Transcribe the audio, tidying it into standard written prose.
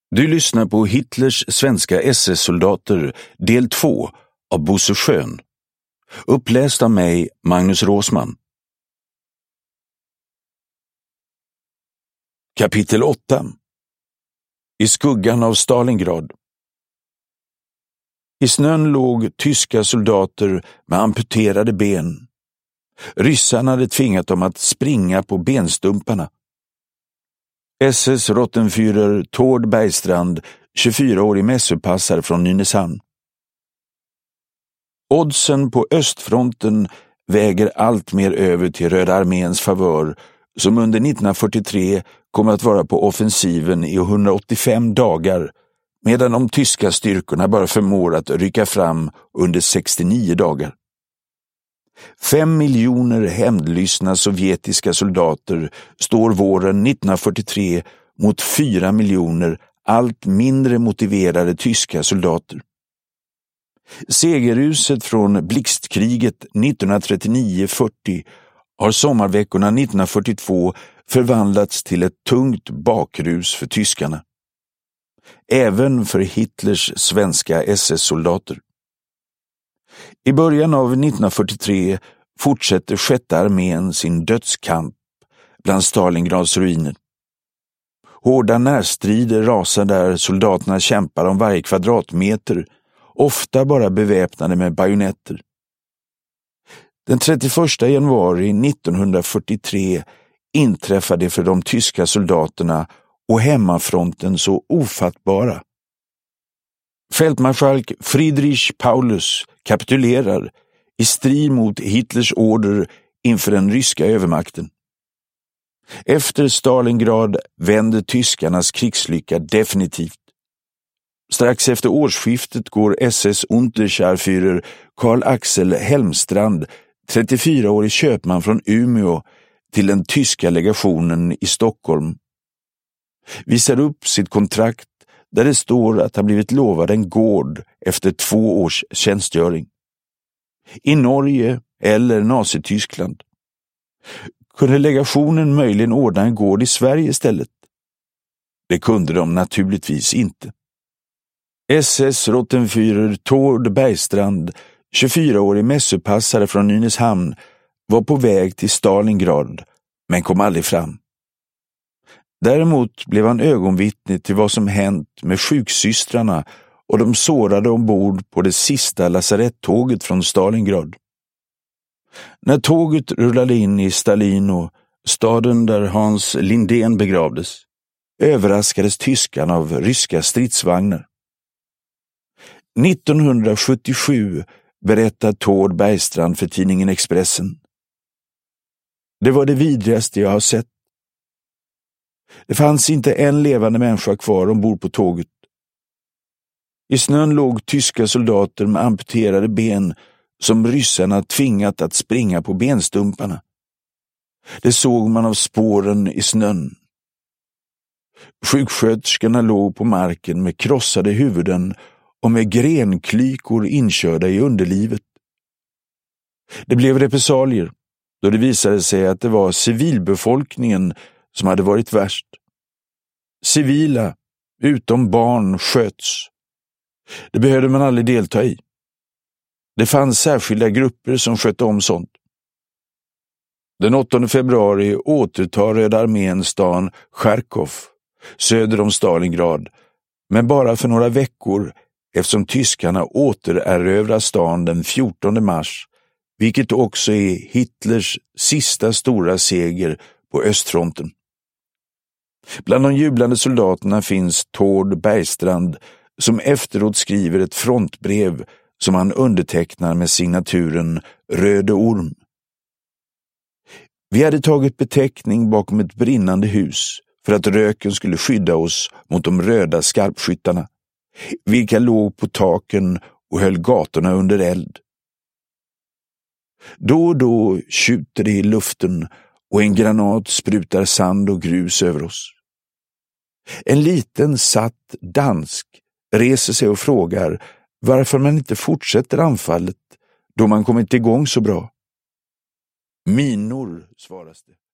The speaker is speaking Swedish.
Du lyssnar på Hitlers svenska SS-soldater del 2 av Bosse Schön. Uppläst av mig, Magnus Råsman. Kapitel 8. I skuggan av Stalingrad. I snön låg tyska soldater med amputerade ben. Ryssarna hade tvingat dem att springa på benstumparna. SS Rottenführer Tord Bergstrand, 24-årig mässupassare från Nynäshamn. Oddsen på östfronten väger allt mer över till Röda arméns favör, som under 1943 kommer att vara på offensiven i 185 dagar, medan de tyska styrkorna bara förmår att rycka fram under 69 dagar. 5 miljoner hämndlystna sovjetiska soldater står våren 1943 mot 4 miljoner allt mindre motiverade tyska soldater. Segerruset från blixtkriget 1939-40 har sommarveckorna 1942 förvandlats till ett tungt bakrus för tyskarna. Även för Hitlers svenska SS-soldater. I början av 1943 fortsätter 6:e armén sin dödskamp bland Stalingrads ruiner. Hårda närstrider rasar där soldaterna kämpar om varje kvadratmeter, ofta bara beväpnade med bajonetter. Den 31 januari 1943 inträffade för de tyska soldaterna och hemmafronten så ofattbara. Fältmarskalk Friedrich Paulus kapitulerar i strid mot Hitlers order inför den ryska övermakten. Efter Stalingrad vänder tyskarnas krigslycka definitivt. Strax efter årsskiftet går SS Unterscharführer Karl Axel Helmstrand, 34-årig köpman från Umeå, till den tyska legationen i Stockholm. Visar upp sitt kontrakt där det står att han blivit lovad en gård efter 2 års tjänstgöring. I Norge eller Nazityskland. Kunde legationen möjligen ordna en gård i Sverige istället? Det kunde de naturligtvis inte. SS Rottenführer Tord Bergstrand, 24-årig mässupassare från Nynäshamn, var på väg till Stalingrad men kom aldrig fram. Däremot blev han ögonvittne till vad som hänt med sjuksystrarna och de sårade ombord på det sista lasarettåget från Stalingrad. När tåget rullade in i Stalino, staden där Hans Lindén begravdes, överraskades tyskarna av ryska stridsvagnar. 1977 berättar Tord Bergstrand för tidningen Expressen. Det var det vidrigaste jag har sett. Det fanns inte en levande människa kvar ombord på tåget. I snön låg tyska soldater med amputerade ben som ryssarna tvingat att springa på benstumparna. Det såg man av spåren i snön. Sjuksköterskorna låg på marken med krossade huvuden och med grenklykor inkörda i underlivet. Det blev repressalier då det visade sig att det var civilbefolkningen som hade varit värst. Civila, utom barn, sköts. Det behövde man aldrig delta i. Det fanns särskilda grupper som skötte om sånt. Den 8 februari återtar Röda armén stan Charkov, söder om Stalingrad, men bara för några veckor eftersom tyskarna återerövrar stan den 14 mars, vilket också är Hitlers sista stora seger på östfronten. Bland de jublande soldaterna finns Tord Bergstrand, som efteråt skriver ett frontbrev som han undertecknar med signaturen Röde Orm. Vi hade tagit betäckning bakom ett brinnande hus för att röken skulle skydda oss mot de röda skarpskyttarna, vilka låg på taken och höll gatorna under eld. Då och då tjuter det i luften och en granat sprutar sand och grus över oss. En liten satt dansk reser sig och frågar varför man inte fortsätter anfallet då man kommit igång så bra. Minor, svaras det.